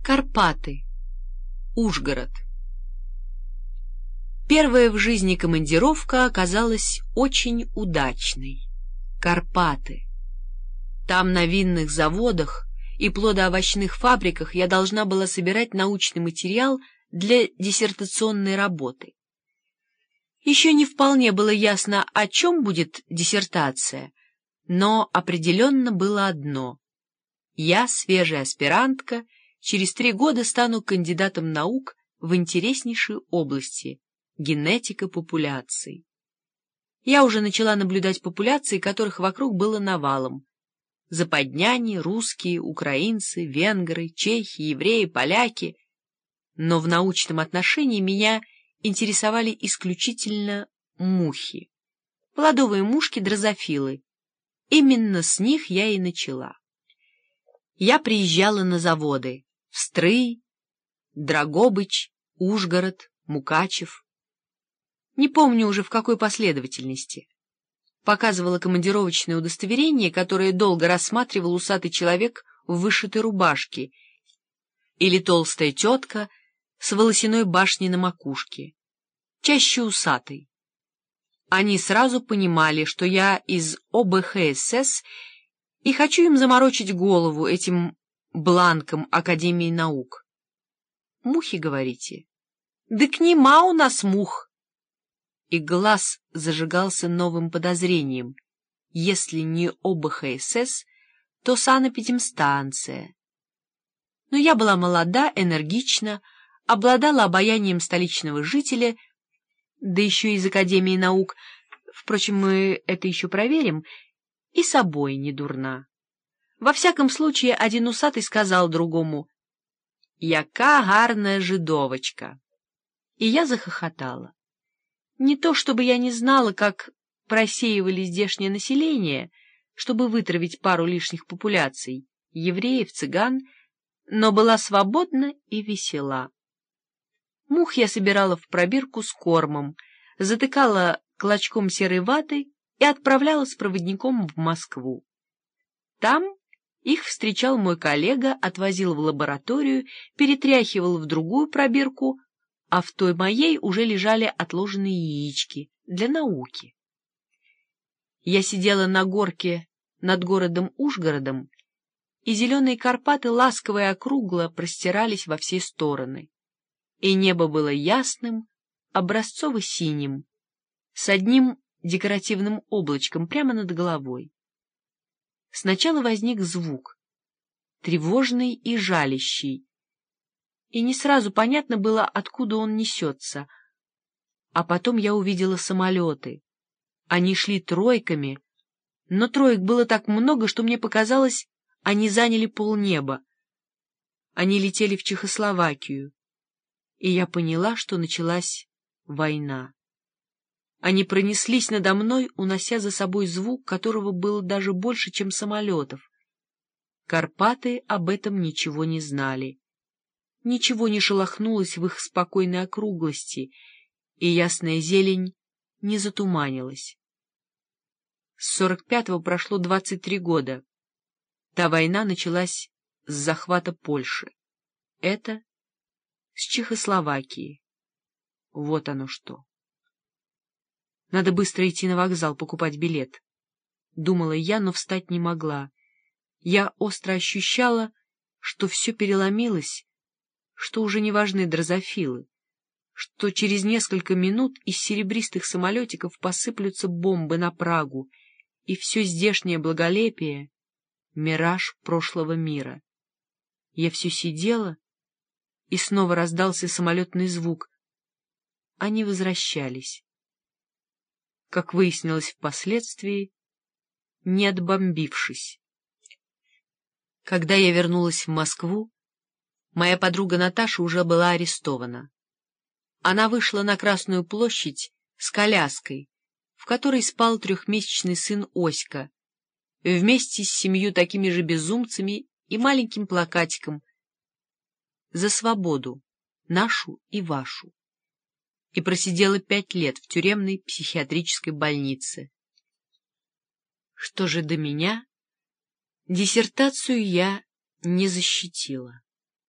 Карпаты. Ужгород. Первая в жизни командировка оказалась очень удачной. Карпаты. Там на винных заводах и плодоовощных фабриках я должна была собирать научный материал для диссертационной работы. Еще не вполне было ясно, о чем будет диссертация, но определенно было одно: я, свежая аспирантка, через 3 года стану кандидатом наук в интереснейшей области — генетика популяций. Я уже начала наблюдать популяции, которых вокруг было навалом. Западняне, русские, украинцы, венгры, чехи, евреи, поляки. Но в научном отношении меня интересовали исключительно мухи. Плодовые мушки-дрозофилы. Именно с них я и начала. Я приезжала на заводы в Стрый, Драгобыч, Ужгород, Мукачев. Не помню уже в какой последовательности. Показывала командировочное удостоверение, которое долго рассматривал усатый человек в вышитой рубашке или толстая тетка с волосяной башней на макушке, чаще усатой. Они сразу понимали, что я из ОБХСС, и хочу им заморочить голову этим бланком Академии наук. Мухи, говорите? Дык нема у нас мух. И глаз зажигался новым подозрением. Если не ОБХСС, то санэпидемстанция. Но я была молода, энергична, обладала обаянием столичного жителя, да еще из Академии наук, впрочем, мы это еще проверим, и собой не дурна. Во всяком случае, один усатый сказал другому: «Яка гарная жидовочка!» И я захохотала. Не то чтобы я не знала, как просеивали здешнее население, чтобы вытравить пару лишних популяций — евреев, цыган, но была свободна и весела. Мух я собирала в пробирку с кормом, затыкала клочком серой ваты и отправляла с проводником в Москву. Там их встречал мой коллега, отвозил в лабораторию, перетряхивал в другую пробирку, а в той моей уже лежали отложенные яички для науки. Я сидела на горке над городом Ужгородом, и зеленые Карпаты ласково и округло простирались во все стороны, и небо было ясным, образцово-синим, с одним декоративным облачком прямо над головой. Сначала возник звук, тревожный и жалящий, и не сразу понятно было, откуда он несется. А потом я увидела самолеты. Они шли тройками, но троек было так много, что мне показалось, они заняли полнеба. Они летели в Чехословакию, и я поняла, что началась война. Они пронеслись надо мной, унося за собой звук, которого было даже больше, чем самолетов. Карпаты об этом ничего не знали. Ничего не шелохнулось в их спокойной округлости, и ясная зелень не затуманилась. С 45-го прошло 23 года. Та война началась с захвата Польши. Это с Чехословакии. Вот оно что. Надо быстро идти на вокзал, покупать билет. Думала я, но встать не могла. Я остро ощущала, что все переломилось, что уже не важны дрозофилы, что через несколько минут из серебристых самолетиков посыплются бомбы на Прагу, и все здешнее благолепие — мираж прошлого мира. Я все сидела, и снова раздался самолетный звук. Они возвращались. Как выяснилось впоследствии, не отбомбившись. Когда я вернулась в Москву, моя подруга Наташа уже была арестована. Она вышла на Красную площадь с коляской, в которой спал 3-месячный сын Оська, вместе с 7 такими же безумцами и маленьким плакатиком «За свободу, нашу и вашу», и просидела 5 лет в тюремной психиатрической больнице. Что же до меня, диссертацию я не защитила.